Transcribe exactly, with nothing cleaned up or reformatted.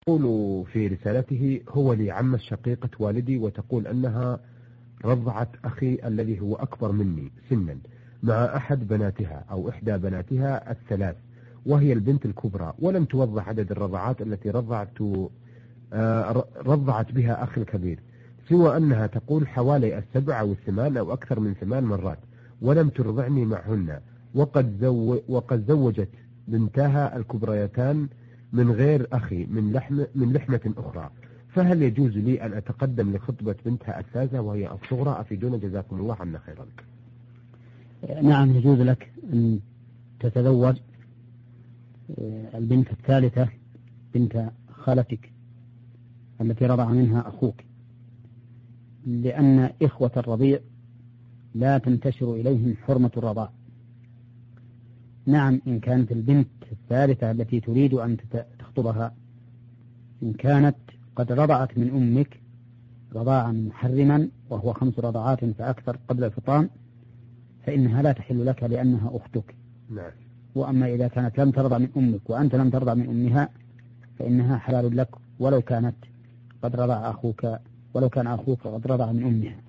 تقول في رسالته: هو لي عمة شقيقة والدي، وتقول أنها رضعت أخي الذي هو أكبر مني سنا مع أحد بناتها أو إحدى بناتها الثلاث، وهي البنت الكبرى، ولم توضح عدد الرضعات التي رضعت رضعت بها أخي الكبير، سوى أنها تقول حوالي السبع أو الثمان أو أكثر من ثمان مرات، ولم ترضعني معهن، وقد, زو وقد زوجت بنتها الكبريتان من غير أخي من لحم من لحمة أخرى، فهل يجوز لي أن أتقدم لخطبة بنتها الثالثة وهي الصغرى؟ أفيدونا جزاكم الله عنا خيرا. نعم، يجوز لك أن تتزوج البنت الثالثة بنت خالتك التي رضع منها أخوك، لأن إخوة الرضيع لا تنتشر إليهم حرمة الرضاع. نعم، إن كانت البنت الثالثة التي تريد أن تخطبها إن كانت قد رضعت من أمك رضاعا محرما وهو خمس رضعات فأكثر قبل الفطام فإنها لا تحل لك لأنها أختك. نعم. وأما إذا كانت لم ترضع من أمك وأنت لم ترضع من أمها فإنها حلال لك ولو كانت قد رضع أخوك ولو كان أخوك قد رضع من أمها.